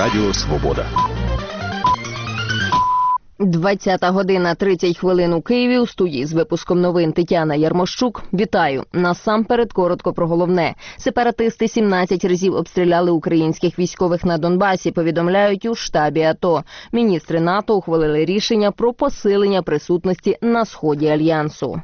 Радіо Свобода. 20 година 30 хвилин у Києві. У студії з випуском новин Тетяна Ярмощук. Вітаю. Насамперед коротко про головне. Сепаратисти 17 разів обстріляли українських військових на Донбасі, повідомляють у штабі АТО. Міністри НАТО ухвалили рішення про посилення присутності на сході Альянсу.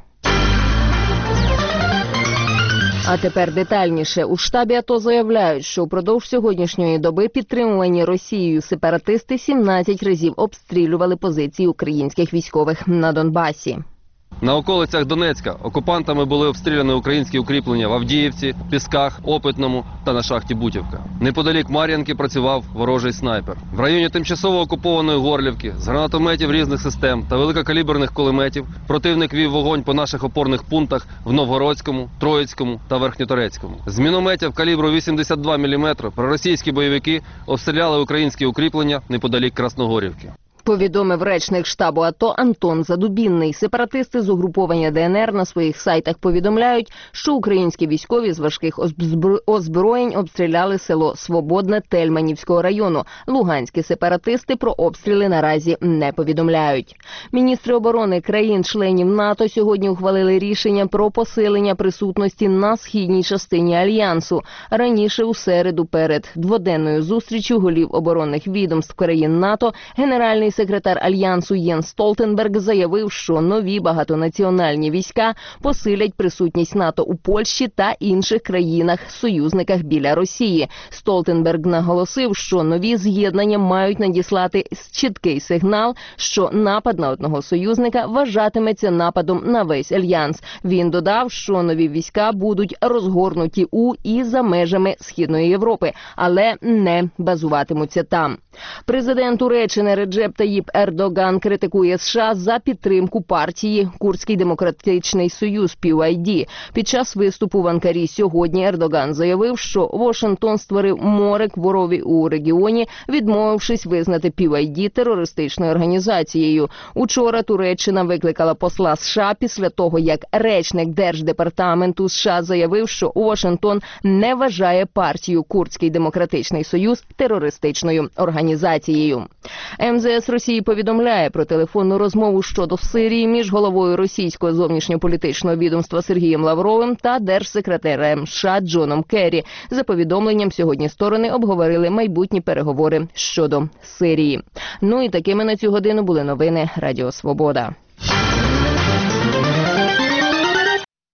А тепер детальніше. У штабі АТО заявляють, що впродовж сьогоднішньої доби підтримувані Росією сепаратисти 17 разів обстрілювали позиції українських військових на Донбасі. На околицях Донецька окупантами були обстріляні українські укріплення в Авдіївці, Пісках, Опитному та на шахті Бутівка. Неподалік Мар'їнки працював ворожий снайпер. В районі тимчасово окупованої Горлівки з гранатометів різних систем та великокаліберних кулеметів противник вів вогонь по наших опорних пунктах в Новгородському, Троїцькому та Верхньоторецькому. З мінометів калібру 82 мм проросійські бойовики обстріляли українські укріплення неподалік Красногорівки. Повідомив речник штабу АТО Антон Задубінний. Сепаратисти з угруповання ДНР на своїх сайтах повідомляють, що українські військові з важких озброєнь обстріляли село Свободне Тельманівського району. Луганські сепаратисти про обстріли наразі не повідомляють. Міністри оборони країн-членів НАТО сьогодні ухвалили рішення про посилення присутності на східній частині Альянсу. Раніше у середу перед дводенною зустрічю голів оборонних відомств країн НАТО генеральний секретар Альянсу Єнс Столтенберг заявив, що нові багатонаціональні війська посилять присутність НАТО у Польщі та інших країнах-союзниках біля Росії. Столтенберг наголосив, що нові з'єднання мають надіслати чіткий сигнал, що напад на одного союзника вважатиметься нападом на весь Альянс. Він додав, що нові війська будуть розгорнуті у і за межами Східної Європи, але не базуватимуться там. Президент Туреччини Реджеп Таїп Ердоган критикує США за підтримку партії Курдський демократичний союз (PYD). Під час виступу в Анкарі сьогодні Ердоган заявив, що Вашингтон створив море хворобі у регіоні, відмовившись визнати PYD терористичною організацією. Учора Туреччина викликала посла США після того, як речник Держдепартаменту США заявив, що Вашингтон не вважає партію Курдський демократичний союз терористичною організацією. МЗС Росії повідомляє про телефонну розмову щодо Сирії між головою російського зовнішньополітичного відомства Сергієм Лавровим та держсекретарем США Джоном Керрі. За повідомленням, сьогодні сторони обговорили майбутні переговори щодо Сирії. Ну і такими на цю годину були новини Радіо Свобода.